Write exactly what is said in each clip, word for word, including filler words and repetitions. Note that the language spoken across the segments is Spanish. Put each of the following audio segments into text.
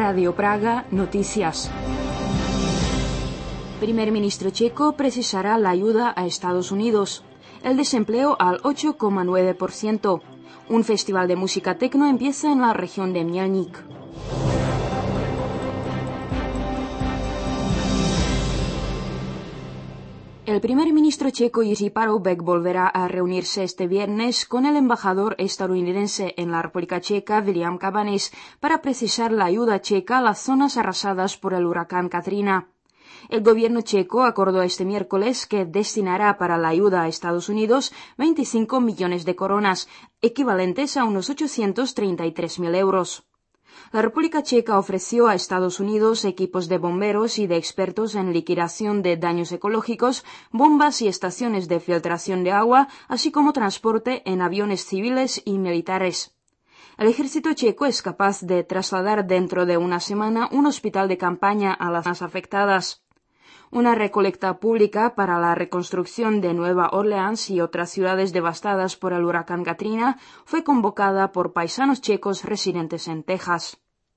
Radio Praga, noticias. Primer ministro checo precisará la ayuda a Estados Unidos. El desempleo al ocho coma nueve por ciento. Un festival de música tecno empieza en la región de Mělník. El primer ministro checo Jiří Paroubek volverá a reunirse este viernes con el embajador estadounidense en la República Checa, William Cabanis, para precisar la ayuda checa a las zonas arrasadas por el huracán Katrina. El gobierno checo acordó este miércoles que destinará para la ayuda a Estados Unidos veinticinco millones de coronas, equivalentes a unos ochocientos treinta y tres mil euros. La República Checa ofreció a Estados Unidos equipos de bomberos y de expertos en liquidación de daños ecológicos, bombas y estaciones de filtración de agua, así como transporte en aviones civiles y militares. El ejército checo es capaz de trasladar dentro de una semana un hospital de campaña a las zonas afectadas. Una recolecta pública para la reconstrucción de Nueva Orleans y otras ciudades devastadas por el huracán Katrina fue convocada por paisanos checos residentes en Texas.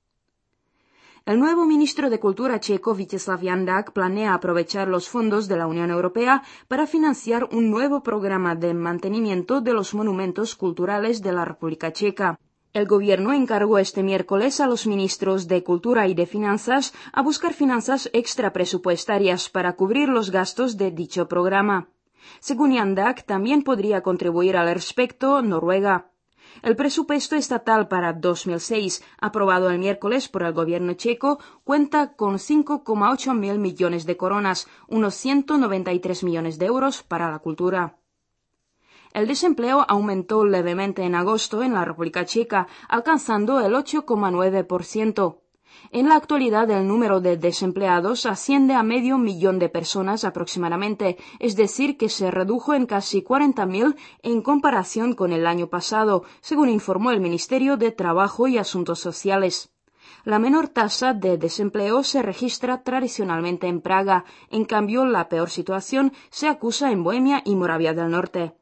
El nuevo ministro de Cultura checo, Vítězslav Jandák, planea aprovechar los fondos de la Unión Europea para financiar un nuevo programa de mantenimiento de los monumentos culturales de la República Checa. El gobierno encargó este miércoles a los ministros de Cultura y de Finanzas a buscar finanzas extrapresupuestarias para cubrir los gastos de dicho programa. Según Jandák, también podría contribuir al respecto Noruega. El presupuesto estatal para dos mil seis, aprobado el miércoles por el gobierno checo, cuenta con cinco coma ocho mil millones de coronas, unos ciento noventa y tres millones de euros para la cultura. El desempleo aumentó levemente en agosto en la República Checa, alcanzando el ocho coma nueve por ciento. En la actualidad, el número de desempleados asciende a medio millón de personas aproximadamente, es decir, que se redujo en casi cuarenta mil en comparación con el año pasado, según informó el Ministerio de Trabajo y Asuntos Sociales. La menor tasa de desempleo se registra tradicionalmente en Praga, en cambio, la peor situación se acusa en Bohemia y Moravia del Norte.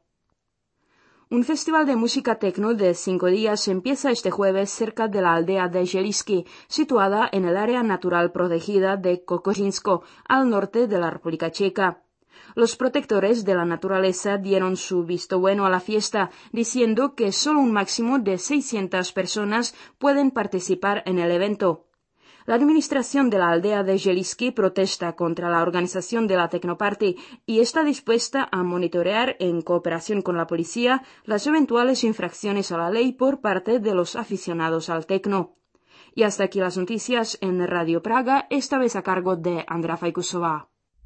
Un festival de música tecno de cinco días empieza este jueves cerca de la aldea de Želivský, situada en el área natural protegida de Kokořínsko, al norte de la República Checa. Los protectores de la naturaleza dieron su visto bueno a la fiesta, diciendo que solo un máximo de seiscientas personas pueden participar en el evento. La administración de la aldea de Želivský protesta contra la organización de la Technoparty y está dispuesta a monitorear, en cooperación con la policía, las eventuales infracciones a la ley por parte de los aficionados al tecno. Y hasta aquí las noticias en Radio Praga, esta vez a cargo de Andrea Fajkusová.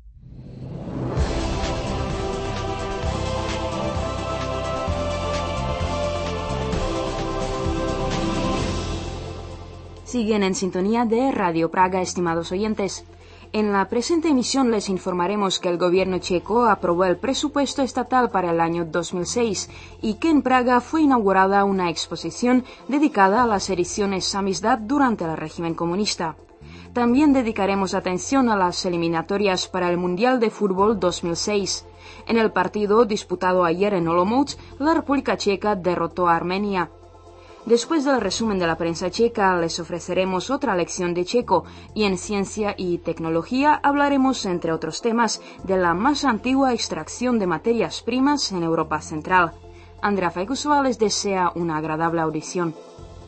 Siguen en sintonía de Radio Praga, estimados oyentes. En la presente emisión les informaremos que el gobierno checo aprobó el presupuesto estatal para el año dos mil seis y que en Praga fue inaugurada una exposición dedicada a las ediciones Samizdat durante el régimen comunista. También dedicaremos atención a las eliminatorias para el Mundial de Fútbol dos mil seis. En el partido disputado ayer en Olomouc, la República Checa derrotó a Armenia. Después del resumen de la prensa checa, les ofreceremos otra lección de checo y en ciencia y tecnología hablaremos, entre otros temas, de la más antigua extracción de materias primas en Europa Central. Andrea Fajkusová les desea una agradable audición.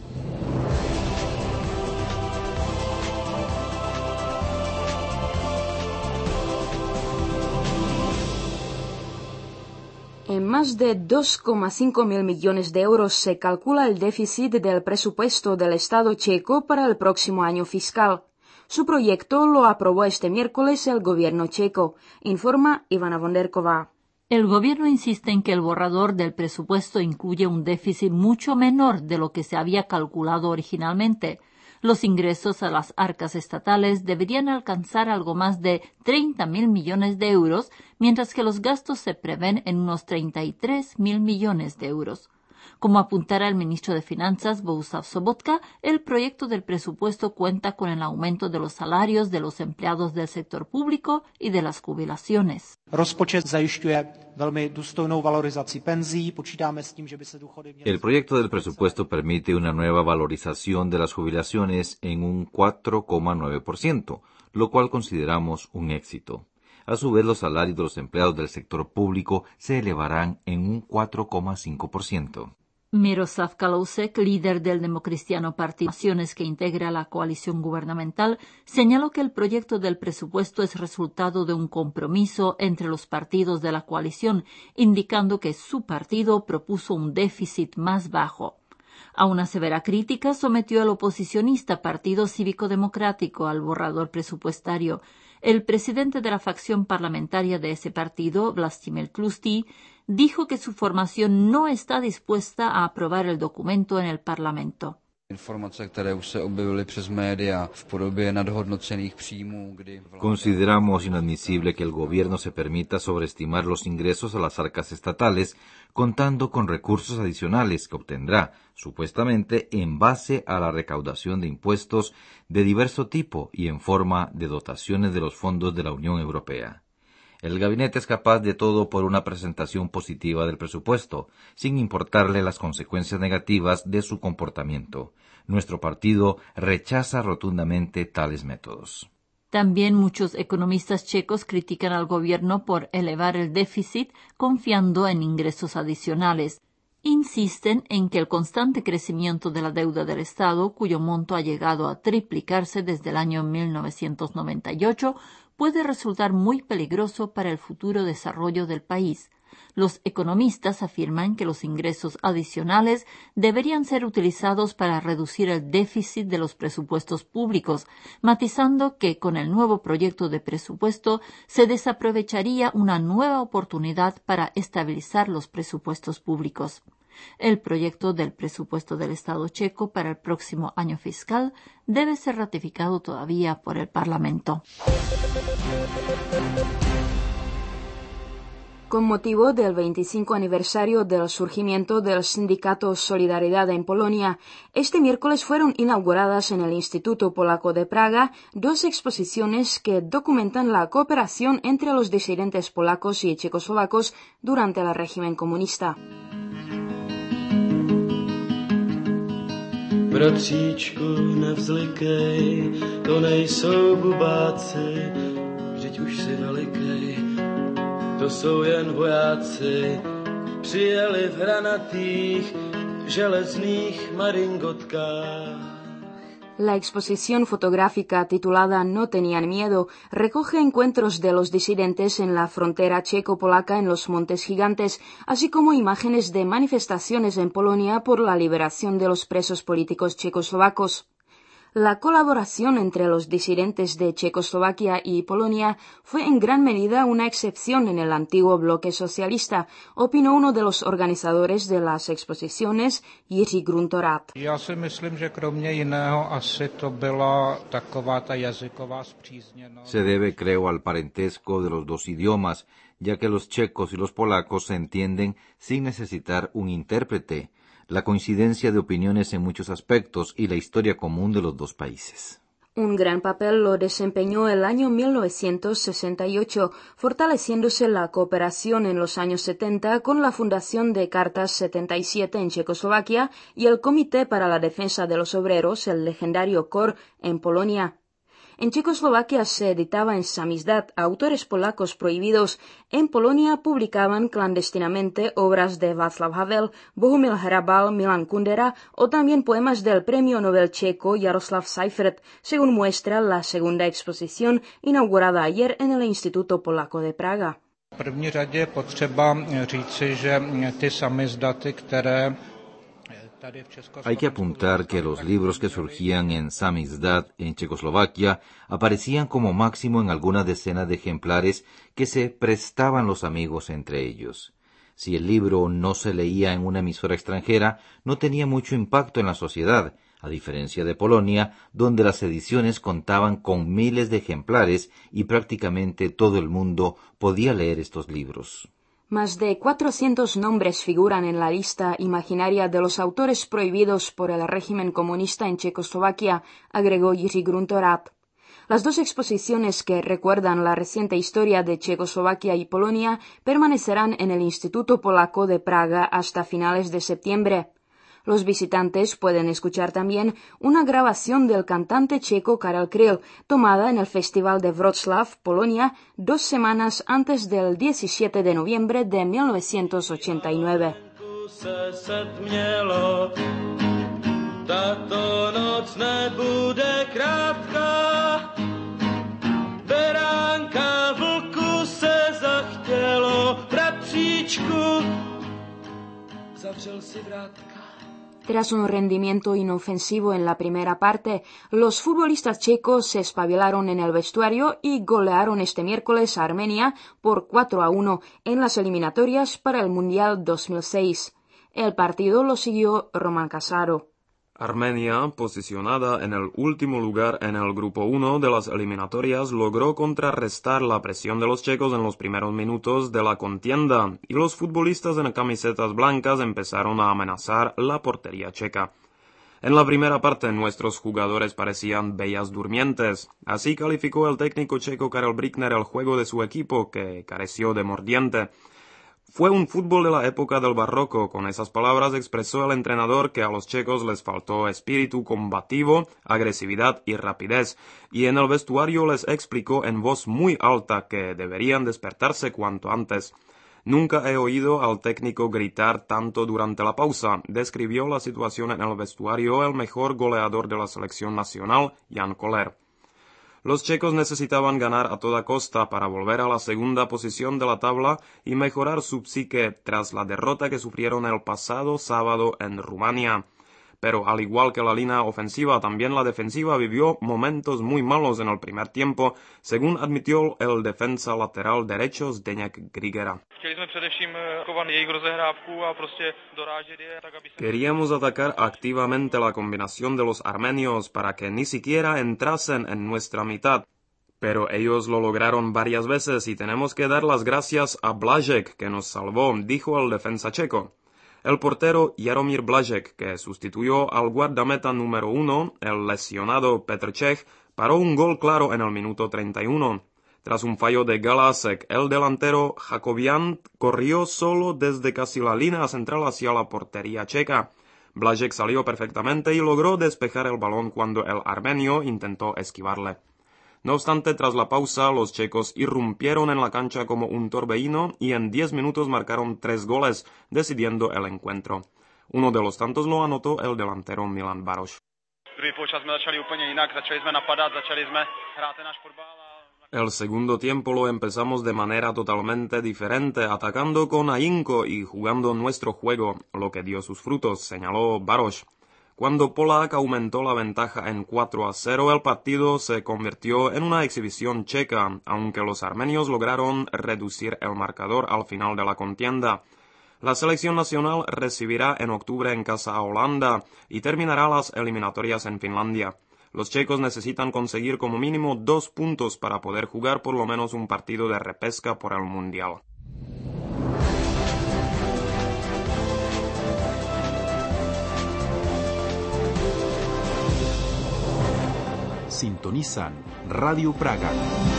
En más de dos coma cinco mil millones de euros se calcula el déficit del presupuesto del Estado checo para el próximo año fiscal. Su proyecto lo aprobó este miércoles el gobierno checo, informa Ivana Vonderková. El gobierno insiste en que el borrador del presupuesto incluye un déficit mucho menor de lo que se había calculado originalmente. Los ingresos a las arcas estatales deberían alcanzar algo más de treinta mil millones de euros, mientras que los gastos se prevén en unos treinta y tres mil millones de euros. Como apuntara el ministro de Finanzas, Bohuslav Sobotka, el proyecto del presupuesto cuenta con el aumento de los salarios de los empleados del sector público y de las jubilaciones. El proyecto del presupuesto permite una nueva valorización de las jubilaciones en un cuatro coma nueve por ciento, lo cual consideramos un éxito. A su vez, los salarios de los empleados del sector público se elevarán en un cuatro coma cinco por ciento. Miroslav Kalousek, líder del Democristiano Partido Naciones que integra la coalición gubernamental, señaló que el proyecto del presupuesto es resultado de un compromiso entre los partidos de la coalición, indicando que su partido propuso un déficit más bajo. A una severa crítica sometió al oposicionista Partido Cívico Democrático al borrador presupuestario. El presidente de la facción parlamentaria de ese partido, Vlastimil Tlustý, dijo que su formación no está dispuesta a aprobar el documento en el Parlamento. Consideramos inadmisible que el gobierno se permita sobreestimar los ingresos a las arcas estatales, contando con recursos adicionales que obtendrá, supuestamente, en base a la recaudación de impuestos de diverso tipo y en forma de dotaciones de los fondos de la Unión Europea. El gabinete es capaz de todo por una presentación positiva del presupuesto, sin importarle las consecuencias negativas de su comportamiento. Nuestro partido rechaza rotundamente tales métodos. También muchos economistas checos critican al gobierno por elevar el déficit confiando en ingresos adicionales. Insisten en que el constante crecimiento de la deuda del Estado, cuyo monto ha llegado a triplicarse desde el año mil novecientos noventa y ocho, puede resultar muy peligroso para el futuro desarrollo del país. Los economistas afirman que los ingresos adicionales deberían ser utilizados para reducir el déficit de los presupuestos públicos, matizando que con el nuevo proyecto de presupuesto se desaprovecharía una nueva oportunidad para estabilizar los presupuestos públicos. El proyecto del presupuesto del Estado checo para el próximo año fiscal debe ser ratificado todavía por el Parlamento. Con motivo del veinticinco aniversario del surgimiento del sindicato Solidaridad en Polonia, este miércoles fueron inauguradas en el Instituto Polaco de Praga dos exposiciones que documentan la cooperación entre los disidentes polacos y checoslovacos durante el régimen comunista. Bratříčku, nevzlikej, to nejsou bubáci, vždyť už si velikej, to jsou jen vojáci, přijeli v hranatých, železných maringotkách. La exposición fotográfica titulada No tenían miedo recoge encuentros de los disidentes en la frontera checo-polaca en los Montes Gigantes, así como imágenes de manifestaciones en Polonia por la liberación de los presos políticos checoslovacos. La colaboración entre los disidentes de Checoslovaquia y Polonia fue en gran medida una excepción en el antiguo bloque socialista, opinó uno de los organizadores de las exposiciones, Jiří Gruntorát. Já si myslím, že kromě jiného asi to byla taková ta jazyková spřízněnost. Se debe, creo, al parentesco de los dos idiomas, ya que los checos y los polacos se entienden sin necesitar un intérprete, la coincidencia de opiniones en muchos aspectos y la historia común de los dos países. Un gran papel lo desempeñó el año mil novecientos sesenta y ocho, fortaleciéndose la cooperación en los años setenta con la fundación de Cartas setenta y siete en Checoslovaquia y el Comité para la Defensa de los Obreros, el legendario K O R, en Polonia. En Checoslovaquia se editaba en samizdat autores polacos prohibidos. En Polonia publicaban clandestinamente obras de Václav Havel, Bohumil Hrabal, Milan Kundera o también poemas del premio Nobel checo Jaroslav Seifert, según muestra la segunda exposición inaugurada ayer en el Instituto Polaco de Praga. V první řadě je potřeba říci, že ty samizdaty, které Hay que apuntar que los libros que surgían en samizdat en Checoslovaquia aparecían como máximo en algunas decenas de ejemplares que se prestaban los amigos entre ellos. Si el libro no se leía en una emisora extranjera, no tenía mucho impacto en la sociedad, a diferencia de Polonia, donde las ediciones contaban con miles de ejemplares y prácticamente todo el mundo podía leer estos libros. Más de cuatrocientos nombres figuran en la lista imaginaria de los autores prohibidos por el régimen comunista en Checoslovaquia, agregó Jiří Gruntorát. Las dos exposiciones que recuerdan la reciente historia de Checoslovaquia y Polonia permanecerán en el Instituto Polaco de Praga hasta finales de septiembre. Los visitantes pueden escuchar también una grabación del cantante checo Karel Kryl, tomada en el Festival de Wrocław, Polonia, dos semanas antes del diecisiete de noviembre de mil novecientos ochenta y nueve. Tato noc nebude krátka, beránka vlku se zachtělo, bratříčku, zavřel si vrátka. Tras un rendimiento inofensivo en la primera parte, los futbolistas checos se espabilaron en el vestuario y golearon este miércoles a Armenia por cuatro a uno en las eliminatorias para el Mundial dos mil seis. El partido lo siguió Roman Casaro. Armenia, posicionada en el último lugar en el grupo uno de las eliminatorias, logró contrarrestar la presión de los checos en los primeros minutos de la contienda, y los futbolistas en camisetas blancas empezaron a amenazar la portería checa. En la primera parte nuestros jugadores parecían bellas durmientes. Así calificó el técnico checo Karel Brickner el juego de su equipo, que careció de mordiente. Fue un fútbol de la época del barroco. Con esas palabras expresó el entrenador que a los checos les faltó espíritu combativo, agresividad y rapidez, y en el vestuario les explicó en voz muy alta que deberían despertarse cuanto antes. Nunca he oído al técnico gritar tanto durante la pausa, describió la situación en el vestuario el mejor goleador de la selección nacional, Jan Koller. Los checos necesitaban ganar a toda costa para volver a la segunda posición de la tabla y mejorar su psique tras la derrota que sufrieron el pasado sábado en Rumania. Pero al igual que la línea ofensiva, también la defensiva vivió momentos muy malos en el primer tiempo, según admitió el defensa lateral derecho Zdeněk Grigera. Queríamos atacar activamente la combinación de los armenios para que ni siquiera entrasen en nuestra mitad. Pero ellos lo lograron varias veces y tenemos que dar las gracias a Blažek, que nos salvó, dijo el defensa checo. El portero Jaromír Blažek, que sustituyó al guardameta número uno, el lesionado Petr Čech, paró un gol claro en el minuto treinta y uno. Tras un fallo de Galasek, el delantero Jacobian corrió solo desde casi la línea central hacia la portería checa. Blažek salió perfectamente y logró despejar el balón cuando el armenio intentó esquivarle. No obstante, tras la pausa, los checos irrumpieron en la cancha como un torbellino y en diez minutos marcaron tres goles, decidiendo el encuentro. Uno de los tantos lo anotó el delantero Milan Baroš. El segundo tiempo lo empezamos de manera totalmente diferente, atacando con ahínco y jugando nuestro juego, lo que dio sus frutos, señaló Baroš. Cuando Polák aumentó la ventaja en cuatro a cero, el partido se convirtió en una exhibición checa, aunque los armenios lograron reducir el marcador al final de la contienda. La selección nacional recibirá en octubre en casa a Holanda y terminará las eliminatorias en Finlandia. Los checos necesitan conseguir como mínimo dos puntos para poder jugar por lo menos un partido de repesca por el Mundial. Sintonizan Radio Praga.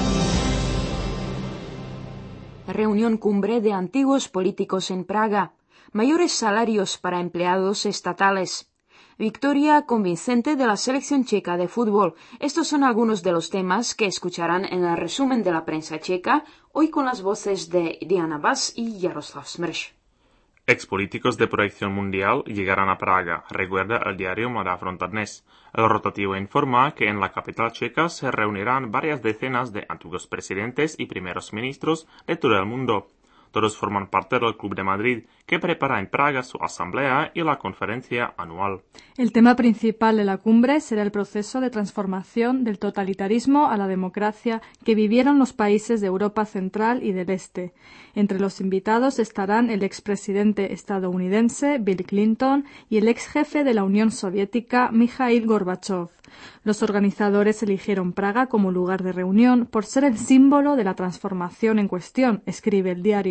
Reunión cumbre de antiguos políticos en Praga. Mayores salarios para empleados estatales. Victoria convincente de la selección checa de fútbol. Estos son algunos de los temas que escucharán en el resumen de la prensa checa, hoy con las voces de Diana Bass y Jaroslav Smrš. Expolíticos de proyección mundial llegarán a Praga, recuerda el diario Mladá fronta dnes. El rotativo informa que en la capital checa se reunirán varias decenas de antiguos presidentes y primeros ministros de todo el mundo. Todos forman parte del Club de Madrid, que prepara en Praga su asamblea y la conferencia anual. El tema principal de la cumbre será el proceso de transformación del totalitarismo a la democracia que vivieron los países de Europa Central y del Este. Entre los invitados estarán el expresidente estadounidense Bill Clinton y el exjefe de la Unión Soviética Mikhail Gorbachov. Los organizadores eligieron Praga como lugar de reunión por ser el símbolo de la transformación en cuestión, escribe el diario.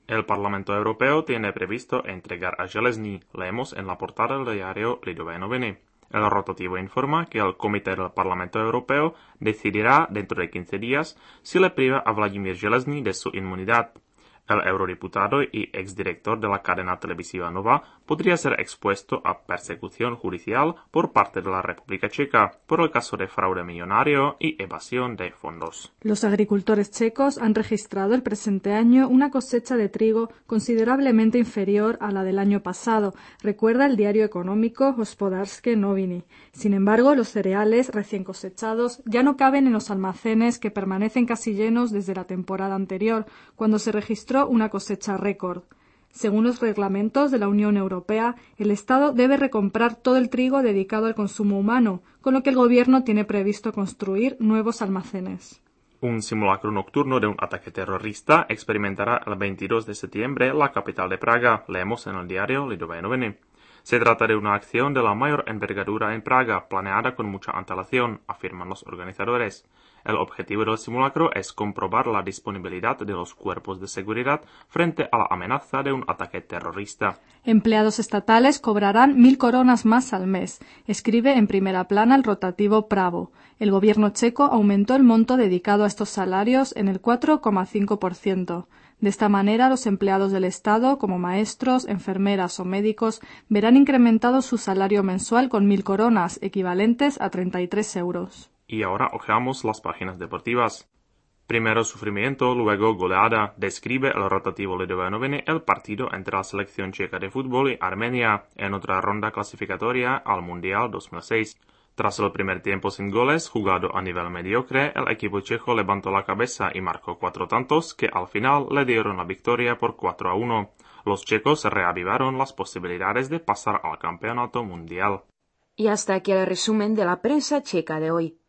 El Parlamento Europeo tiene previsto entregar a Železný, leemos en la portada del diario Lidové noviny. El rotativo informa que el Comité del Parlamento Europeo decidirá dentro de quince días si le priva a Vladimír Železný de su inmunidad. El eurodiputado y exdirector de la cadena televisiva Nova podría ser expuesto a persecución judicial por parte de la República Checa por el caso de fraude millonario y evasión de fondos. Los agricultores checos han registrado el presente año una cosecha de trigo considerablemente inferior a la del año pasado, recuerda el diario económico Hospodářské noviny. Sin embargo, los cereales recién cosechados ya no caben en los almacenes que permanecen casi llenos desde la temporada anterior, cuando se registró una cosecha récord. Según los reglamentos de la Unión Europea, el Estado debe recomprar todo el trigo dedicado al consumo humano, con lo que el Gobierno tiene previsto construir nuevos almacenes. Un simulacro nocturno de un ataque terrorista experimentará el veintidós de septiembre la capital de Praga, leemos en el diario Lidové noviny. Se trata de una acción de la mayor envergadura en Praga, planeada con mucha antelación, afirman los organizadores. El objetivo del simulacro es comprobar la disponibilidad de los cuerpos de seguridad frente a la amenaza de un ataque terrorista. Empleados estatales cobrarán mil coronas más al mes, escribe en primera plana el rotativo Pravo. El gobierno checo aumentó el monto dedicado a estos salarios en el cuatro coma cinco por ciento. De esta manera, los empleados del Estado, como maestros, enfermeras o médicos, verán incrementado su salario mensual con mil coronas, equivalentes a treinta y tres euros. Y ahora ojeamos las páginas deportivas. Primero sufrimiento, luego goleada, describe el rotativo Lidové noviny el partido entre la selección checa de fútbol y Armenia en otra ronda clasificatoria al Mundial dos mil seis. Tras el primer tiempo sin goles, jugado a nivel mediocre, el equipo checo levantó la cabeza y marcó cuatro tantos que al final le dieron la victoria por cuatro a uno. Los checos reavivaron las posibilidades de pasar al campeonato mundial. Y hasta aquí el resumen de la prensa checa de hoy.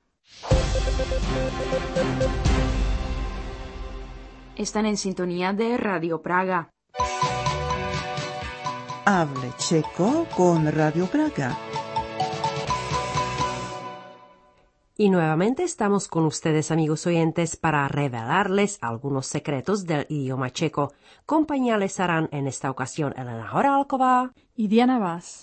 Están en sintonía de Radio Praga. Hable checo con Radio Praga. Y nuevamente estamos con ustedes, amigos oyentes, para revelarles algunos secretos del idioma checo. Compañía les harán en esta ocasión Elena Horálková y Diana Vaz.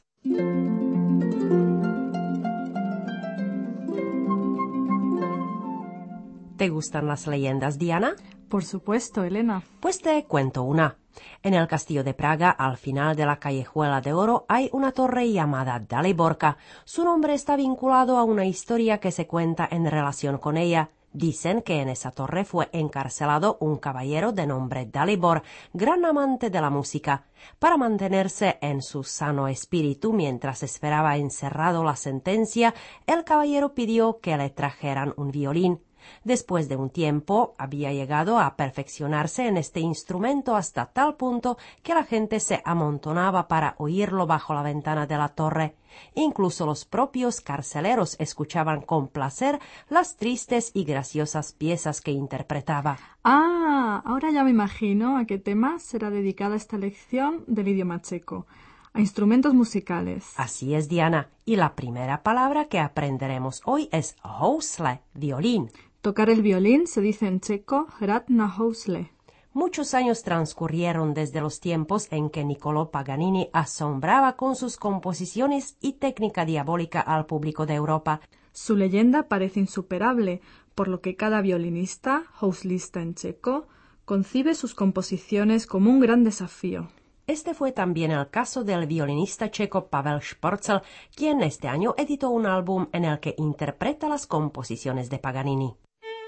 ¿Te gustan las leyendas, Diana? Por supuesto, Elena. Pues te cuento una. En el castillo de Praga, al final de la callejuela de Oro, hay una torre llamada Daliborka. Su nombre está vinculado a una historia que se cuenta en relación con ella. Dicen que en esa torre fue encarcelado un caballero de nombre Dalibor, gran amante de la música. Para mantenerse en su sano espíritu mientras esperaba encerrado la sentencia, el caballero pidió que le trajeran un violín. Después de un tiempo, había llegado a perfeccionarse en este instrumento hasta tal punto que la gente se amontonaba para oírlo bajo la ventana de la torre. Incluso los propios carceleros escuchaban con placer las tristes y graciosas piezas que interpretaba. Ah, ahora ya me imagino a qué tema será dedicada esta lección del idioma checo. A instrumentos musicales. Así es, Diana. Y la primera palabra que aprenderemos hoy es housle, violín. Tocar el violín se dice en checo hrát na housle. Muchos años transcurrieron desde los tiempos en que Niccolò Paganini asombraba con sus composiciones y técnica diabólica al público de Europa. Su leyenda parece insuperable, por lo que cada violinista, houslista en checo, concibe sus composiciones como un gran desafío. Este fue también el caso del violinista checo Pavel Šporcel, quien este año editó un álbum en el que interpreta las composiciones de Paganini.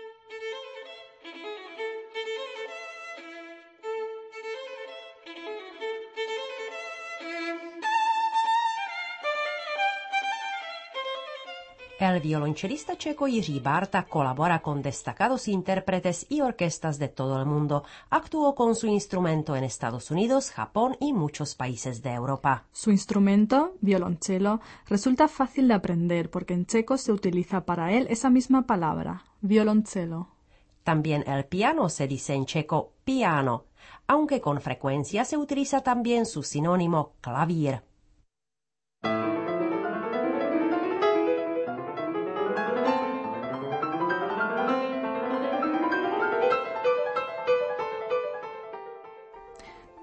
El violonchelista checo Jiří Bárta colabora con destacados intérpretes y orquestas de todo el mundo. Actuó con su instrumento en Estados Unidos, Japón y muchos países de Europa. Su instrumento, violonchelo, resulta fácil de aprender porque en checo se utiliza para él esa misma palabra, violonchelo. También el piano se dice en checo piano, aunque con frecuencia se utiliza también su sinónimo clavier.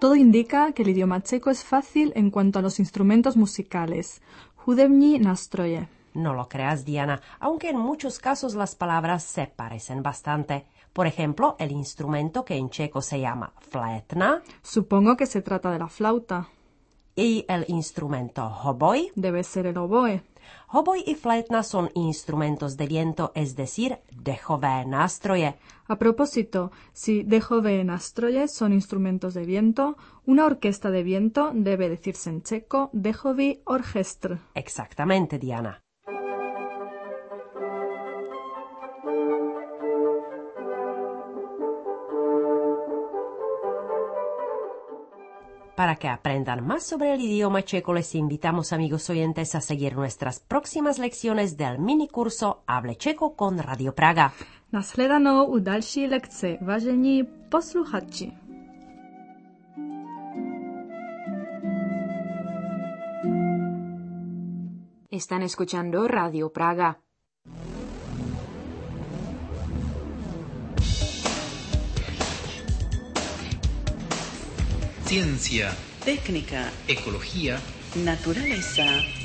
Todo indica que el idioma checo es fácil en cuanto a los instrumentos musicales. Hudební nástroje. No lo creas, Diana, aunque en muchos casos las palabras se parecen bastante. Por ejemplo, el instrumento que en checo se llama flétna. Supongo que se trata de la flauta. Y el instrumento hoboj. Debe ser el oboe. Hoboj y flétna son instrumentos de viento, es decir, dechové nástroje. A propósito, si dechové nástroje son instrumentos de viento, una orquesta de viento debe decirse en checo dechový orchestr. Exactamente, Diana. Para que aprendan más sobre el idioma checo, les invitamos, amigos oyentes, a seguir nuestras próximas lecciones del minicurso Hable Checo con Radio Praga. Nashledanou u další lekce, vážení posluchači. Están escuchando Radio Praga. Ciencia, técnica, ecología, naturaleza.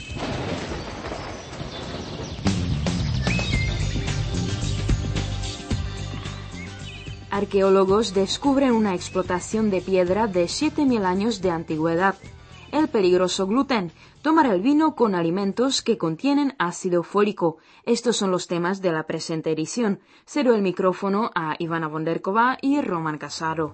Arqueólogos descubren una explotación de piedra de siete mil años de antigüedad. El peligroso gluten. Tomar el vino con alimentos que contienen ácido fólico. Estos son los temas de la presente edición. Cedo el micrófono a Ivana Bonderkova y Roman Casado.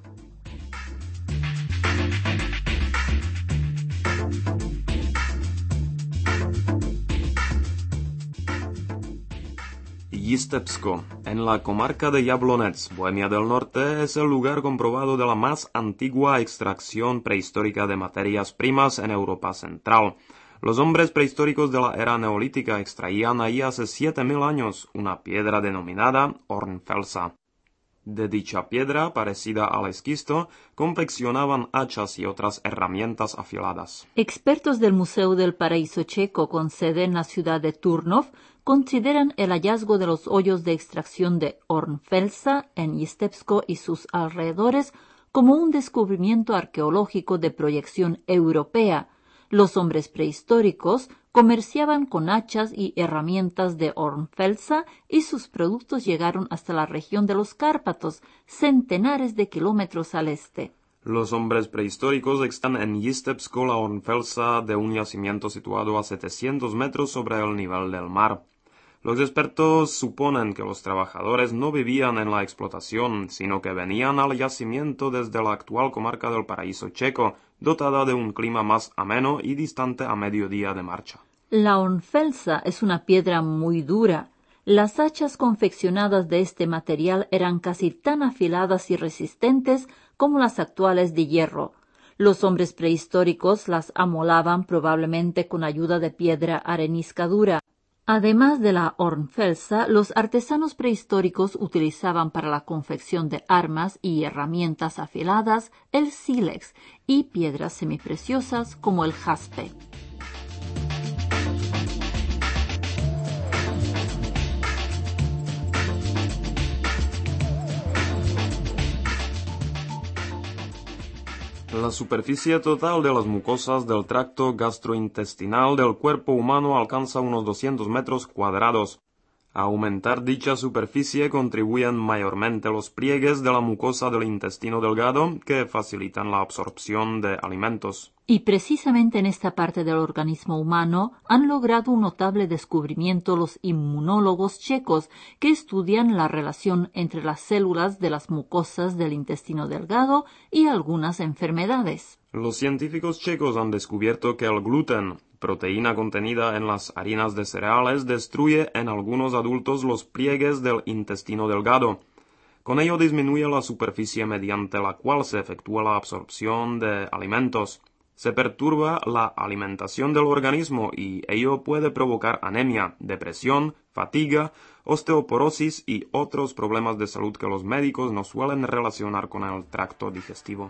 Jistebsko, en la comarca de Jablonec, Bohemia del Norte, es el lugar comprobado de la más antigua extracción prehistórica de materias primas en Europa Central. Los hombres prehistóricos de la era neolítica extraían ahí hace siete mil años una piedra denominada Ornfelsa. De dicha piedra, parecida al esquisto, confeccionaban hachas y otras herramientas afiladas. Expertos del Museo del Paraíso Checo, con sede en la ciudad de Turnov, consideran el hallazgo de los hoyos de extracción de Ornfelsa en Jistebsko y sus alrededores como un descubrimiento arqueológico de proyección europea. Los hombres prehistóricos comerciaban con hachas y herramientas de Ornfelsa y sus productos llegaron hasta la región de los Cárpatos, centenares de kilómetros al este. Los hombres prehistóricos extraen en Jistebsko la Ornfelsa de un yacimiento situado a setecientos metros sobre el nivel del mar. Los expertos suponen que los trabajadores no vivían en la explotación, sino que venían al yacimiento desde la actual comarca del Paraíso Checo, dotada de un clima más ameno y distante a mediodía de marcha. La Ornfelsa es una piedra muy dura. Las hachas confeccionadas de este material eran casi tan afiladas y resistentes como las actuales de hierro. Los hombres prehistóricos las amolaban probablemente con ayuda de piedra arenisca dura. Además de la Ornfelsa, los artesanos prehistóricos utilizaban para la confección de armas y herramientas afiladas el sílex y piedras semipreciosas como el jaspe. La superficie total de las mucosas del tracto gastrointestinal del cuerpo humano alcanza unos doscientos metros cuadrados. A aumentar dicha superficie contribuyen mayormente los pliegues de la mucosa del intestino delgado que facilitan la absorción de alimentos. Y precisamente en esta parte del organismo humano han logrado un notable descubrimiento los inmunólogos checos que estudian la relación entre las células de las mucosas del intestino delgado y algunas enfermedades. Los científicos checos han descubierto que el gluten, proteína contenida en las harinas de cereales, destruye en algunos adultos los pliegues del intestino delgado. Con ello disminuye la superficie mediante la cual se efectúa la absorción de alimentos. Se perturba la alimentación del organismo y ello puede provocar anemia, depresión, fatiga, osteoporosis y otros problemas de salud que los médicos no suelen relacionar con el tracto digestivo.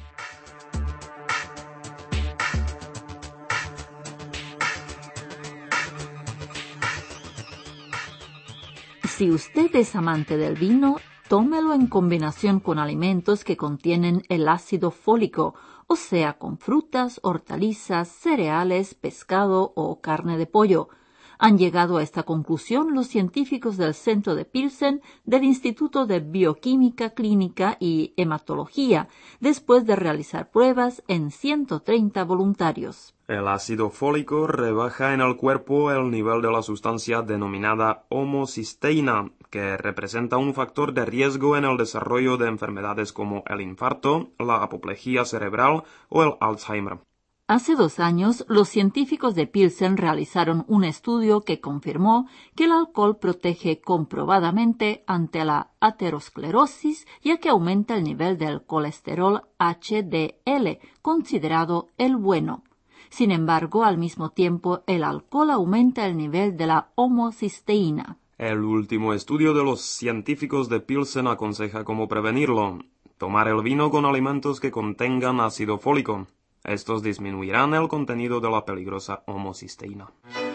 Si usted es amante del vino, tómelo en combinación con alimentos que contienen el ácido fólico o sea, con frutas, hortalizas, cereales, pescado o carne de pollo. Han llegado a esta conclusión los científicos del Centro de Pilsen del Instituto de Bioquímica Clínica y Hematología, después de realizar pruebas en ciento treinta voluntarios. El ácido fólico rebaja en el cuerpo el nivel de la sustancia denominada homocisteína, que representa un factor de riesgo en el desarrollo de enfermedades como el infarto, la apoplejía cerebral o el Alzheimer. Hace dos años, los científicos de Pilsen realizaron un estudio que confirmó que el alcohol protege comprobadamente ante la aterosclerosis, ya que aumenta el nivel del colesterol H D L, considerado el bueno. Sin embargo, al mismo tiempo, el alcohol aumenta el nivel de la homocisteína. El último estudio de los científicos de Pilsen aconseja cómo prevenirlo: tomar el vino con alimentos que contengan ácido fólico. Estos disminuirán el contenido de la peligrosa homocisteína.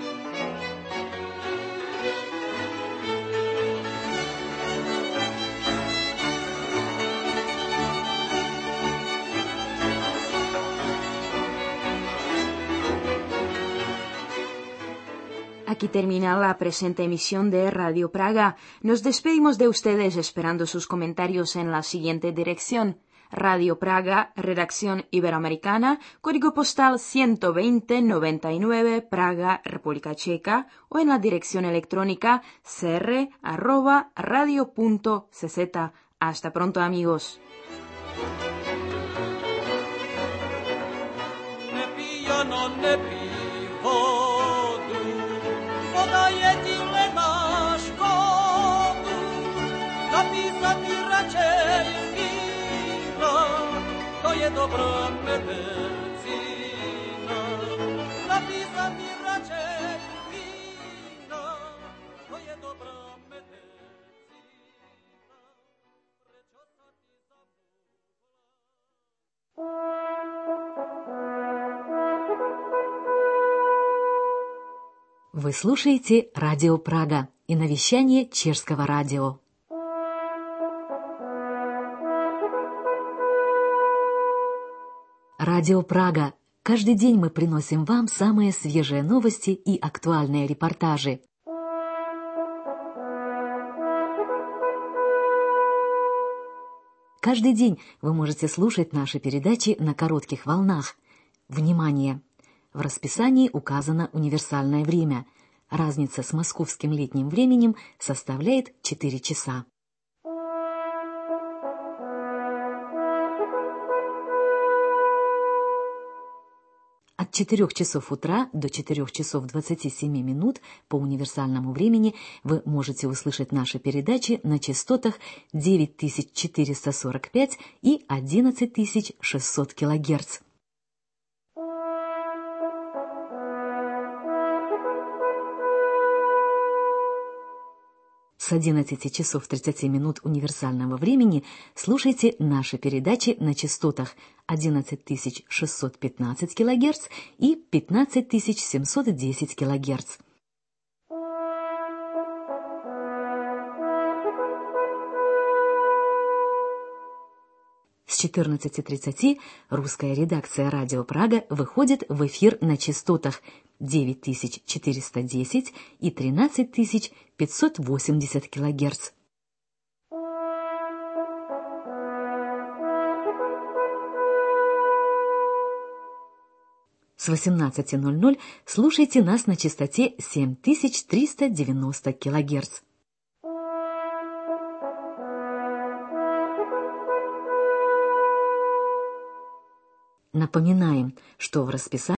Aquí termina la presente emisión de Radio Praga. Nos despedimos de ustedes esperando sus comentarios en la siguiente dirección: Radio Praga, redacción iberoamericana, código postal ciento veinte noventa y nueve, Praga, República Checa, o en la dirección electrónica c r arroba radio punto c z. Hasta pronto, amigos. Nepija, no nepij vodu, voda jedile na škodu, napisati račej víno, to je dobrá medicína. Napisati račej víno, to je dobrá medicína. Prečo sa ti Вы слушаете Радио Прага и на вещание Чешского радио. Радио Прага. Каждый день мы приносим вам самые свежие новости и актуальные репортажи. Каждый день вы можете слушать наши передачи на коротких волнах. Внимание! В расписании указано универсальное время. Разница с московским летним временем составляет четыре часа. От четырёх часов утра до четырёх часов двадцати семи минут по универсальному времени вы можете услышать наши передачи на частотах девять тысяч четыреста сорок пять и одиннадцать тысяч шестьсот килогерц. С одиннадцати часов тридцати минут универсального времени слушайте наши передачи на частотах одиннадцать тысяч шестьсот пятнадцать килогерц и пятнадцать тысяч семьсот десять килогерц. С четырнадцати тридцати русская редакция Радио Прага выходит в эфир на частотах девять тысяч четыреста десять и тринадцать тысяч пятьсот восемьдесят килогерц. С восемнадцати ноль-ноль слушайте нас на частоте семь тысяч триста девяносто килогерц. Напоминаем, что в расписании